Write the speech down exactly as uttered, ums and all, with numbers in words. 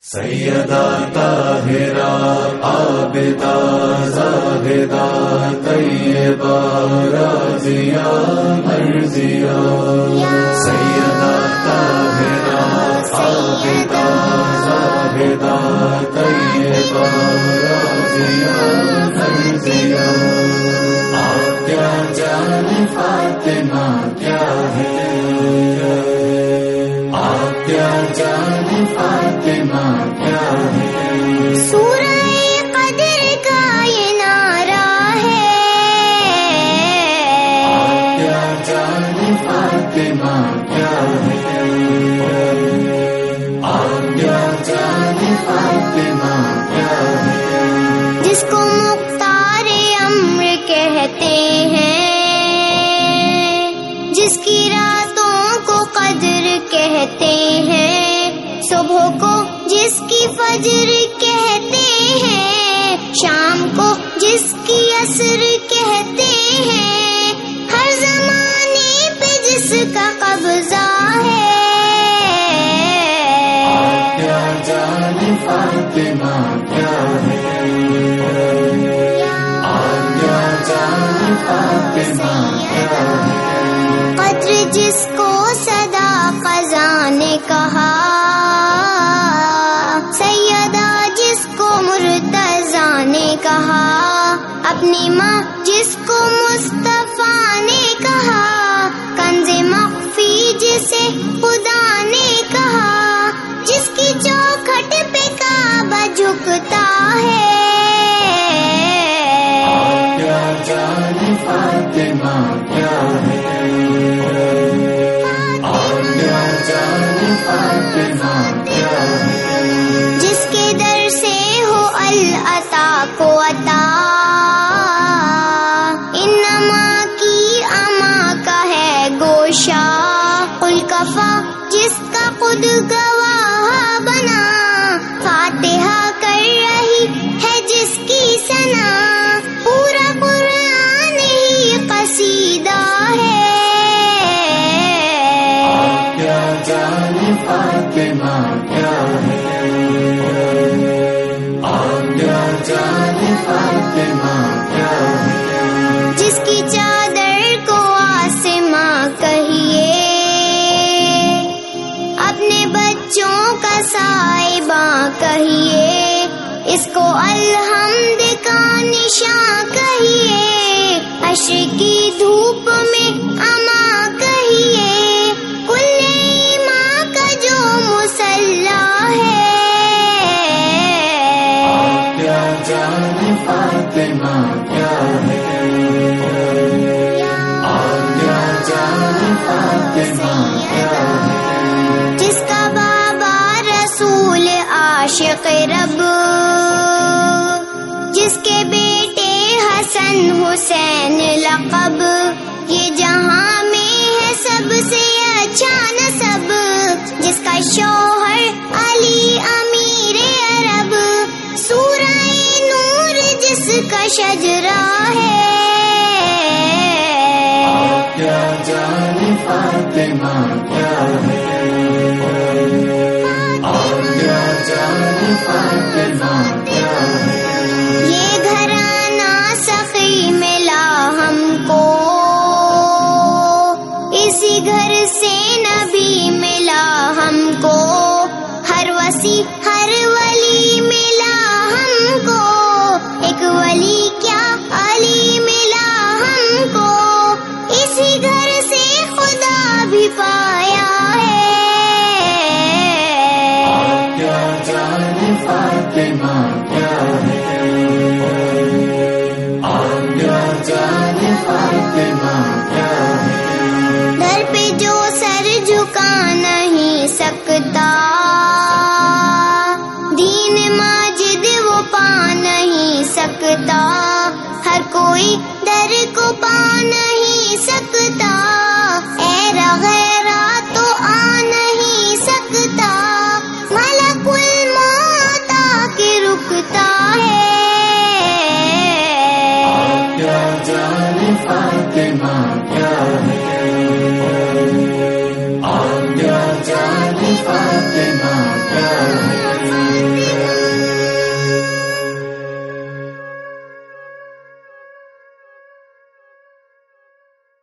سیدہ طاہرہ عابدہ زاہدہ طیبہ راضیہ مرضیہ، سیدہ طاہرہ عابدہ زاہدہ طیبہ راضیہ مرضیہ، آپ کیا جان فاطمہ کیا ہے، آپ کیا جان فاطمہ کیا ہے، سورہ قدر کا یہ نعرہ ہے، آپ کیا جان فاطمہ کیا ہے، آپ کیا جان فاطمہ کیا ہے، جس کو مختار امر کہتے ہیں، جس کی راتوں کو قدر کہتے ہیں، صبح کو جس کی فجر کہتے ہیں، شام کو جس کی عصر کہتے ہیں، ہر زمانے پہ جس کا قبضہ ہے، آپ کیا جان فاطمہ کیا ہے، آپ کیا جان فاطمہ کیا ہے، قدر جس کو صدا قضا نے کہا، سیدہ جس کو مرتضیٰ نے کہا، اپنی ماں جس کو مصطفیٰ نے کہا، کنز مخفی جسے خدا نے کہا، جس کی چوکھٹ پہ کعبہ جھکتا ہے، آپ کیا جان فاطمہ کیا ہے، آپ کیا جان فاطمہ کیا ہے، جس کے در سے ہو العطا کو عطا، انما کی اما کا ہے گوشہ، قل کفا جس کا خود گواہ بنا، فاتحہ کر رہی ہے جس کی ثنا، پورا قرآن ہی قصیدہ ہے، آپ کیا جان فاطمہ کیا ہے، آپ کیا جان فاطمہ کیا ہے، جس کی چادر کو آسماں کہیے، اپنے بچوں کا صاحباں کہیے، اس کو الحمد کا نشاں کہیے، عشر کی دھوپ میں اما کہیے، کل ایمان کا جو مسلح ہے، آپ کیا جان فاطمہ کیا ہے، آپ کیا جان فاطمہ کیا ہے، جس کا بابا رسول عاشق رب، جس کے بیٹے حسن حسین لقب، یہ جہاں میں ہے سب سے اچھا نسب، جس کا شوہر علی امیر عرب، سورہ نور جس کا شجرہ ہے، آپ کیا جان فاطمہ کیا ہے، آپ کیا جان فاطمہ کیا ہے، یہ گھرانہ سخی ملا ہم کو، اسی گھر سے نبی ملا ہم کو، ہر وسیع ہر ولی ملا ہم کو، ایک ولی کیا علی ملا ہم کو، اسی گھر سے خدا بھی پایا ہے، آپ کیا جان فاطمہ کیا ہے، آپ کیا جان فاطمہ کیا ہے، در پہ جو سر جھکا نہیں سکتا، دین ماجد وہ پا نہیں سکتا، ہر کوئی در کو پا نہیں سکتا، اے رغیرہ تو آ نہیں سکتا، ملک الموت آ کے رکتا ہے، آپ کیا جان فاطمہ کیا